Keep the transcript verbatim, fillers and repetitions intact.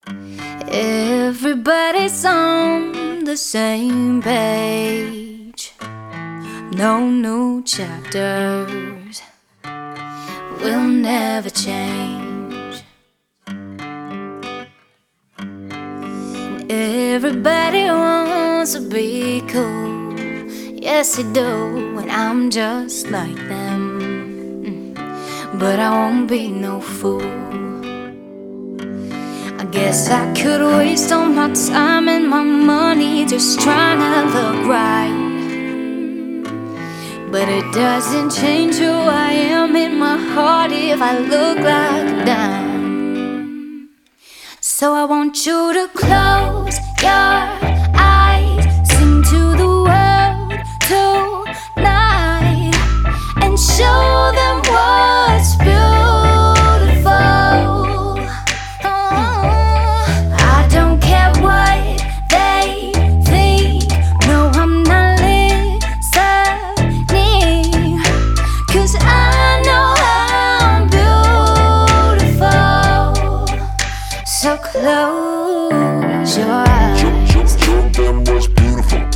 Everybody's on the same page. No new chapters will never change. Everybody wants to be cool. Yes, they do, and I'm just like them. But I won't be no fool. I guess I could waste all my time and my money just trying to look right, but it doesn't change who I am in my heart if I look like a dime. So I want you to close your eyes, sing to the world tonight, and show them what's beautiful. So close your eyes. Show, show, show them what's beautiful.